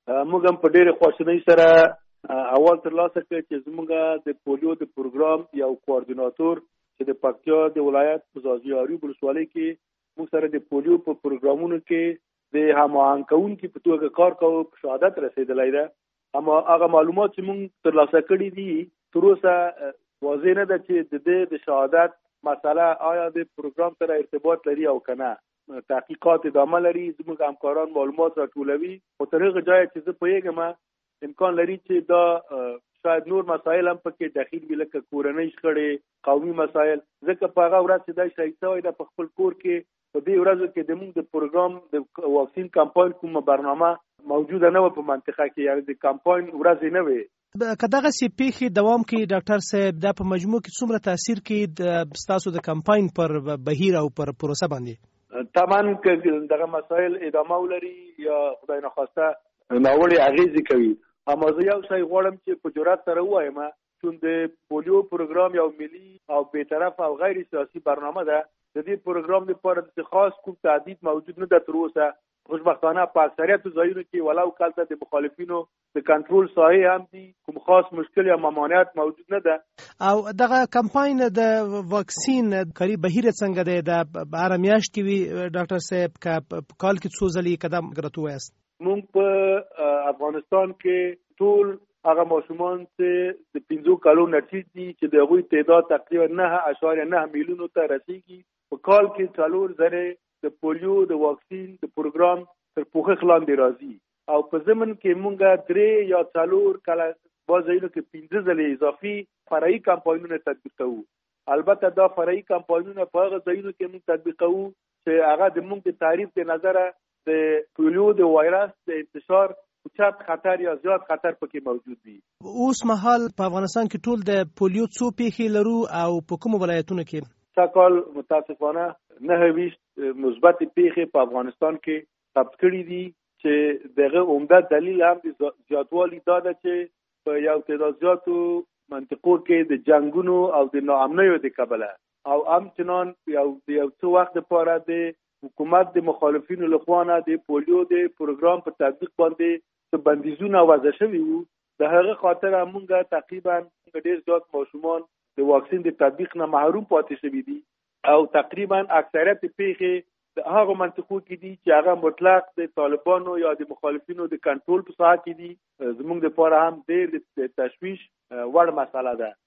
موږ هم په ډېرې خواشینۍ سره اول ترلاسه کړ چې زموږ د پولیو د پروګرام یو کوارډیناتور چې د پکتیا د ولایت په ځاځي اریوب ولسوالۍ کې موږ سره د پولیو په پروګرامونو کې د هماهنګ کوونکي په توګه کار کوو په شهادت رسېدلی ده. اما هغه معلومات چې موږ ترلاسه کړي دي تر اوسه واضح نه ده چې د شهادت مسله آیا د پروګرام سره ارتباط لري او که نه. تحقیقات ادامه لري، زموږ همکاران معلومات راټولوي، خو تر هغه ځایه چې زه پوهېږم امکان لري چې دا شاید نور مسایل هم پکې دخیل وي، لکه کورنۍ شخړې، قومي مسایل. ځکه په هغه ورځ چې دا شهید شوی ده په خپل کور کې، په دې ورځو کې د موږ د پروګرام د واکسین کمپاین کومه برنامه موجوده نه وه په منطقه کې، یعنې د کمپاین ورځې نه وې. که دغسې پیښې دوام کوي ډاکټر صاحب، دا په مجموع کې څومره تاثیر کوي ستاسو د کمپاین پر بهیر او پر پروسه باندې؟ طبعا که دغه مسایل ادامه ولري یا خدای نخواسته ناوړې اغېزې کوي. اما زه یو شی غواړم چې په جرات سره ووایم، چون د پولیو پروګرام یو ملي او بیطرف او غیر سیاسي برنامه ده. د دې پروګرام لپاره د خاص کوم تعدید موجود نه ده تر اوسه. خوشبختانه په اکثریت ځایونو کې ولو کلته د مخالفینو د کنټرول ساحې هم دي، کوم خاص مشکل یا ممانعت موجود نه ده. او دغه کمپاین د واکسین کاري بهیر څنګه دی؟ د هره میاشت کې وي ډاکټر صاحب که په کال کې څو ځلې قدم ګرته وایاست؟ موږ په افغانستان کې ټول هغه ماشومان چې د 15 کالو نه ټیټ دي چې د هغوی تعداد تقریبا 9.9 میلیونو ته رسیږي، په کال کې 4 ځلې د پولیو د واکسین د پروګرام تر پوښښ لاندې راځي. او په ضمن کې مونږ 3 یا 4 کله بعض ځایونو کې 15 ځلې اضافي فرعي کمپاینونه تطبیق کوو. البته دا فرعي کمپاینونه په هغه ځایونو کې مونږ تطبیق کوو چې هغه د مونږ د تعریف د نظره د پولیو د وایرس د انتشار اوچت خطر یا زیات خطر پکې موجود دي. اوس مهال په افغانستان کې ټول د پولیو څو پیښې لرو او په کومو ولایتونو کې؟ سږکال متاسفانه 29 مثبت پیښې په افغانستان کې ثبت کړي دي، چې دغه عمده دلیل هم د زیاتوالي دا ده چې په یو تعداد زیاتو منطقو کې د جنګونو او د ناامنیو د کبله او همچنان یو څه وخت لپاره د حکومت د مخالفینو لخوا نه د پولیو د پروګرام په تطبیق باندې څه بندیزونه وضع شوي وو. د هغه خاطر موږ تقریبا ډېر زیات ماشومان د واکسین د تطبیق نه محروم پاتې شوي دي، او تقریبا اکثریت پیښې د هغه منطقو کې دي چې هغه مطلق د طالبانو یا د مخالفینو د کنټرول په ساحه کې دي. زموږ لپاره هم ډېر د تشویش وړ مسله ده.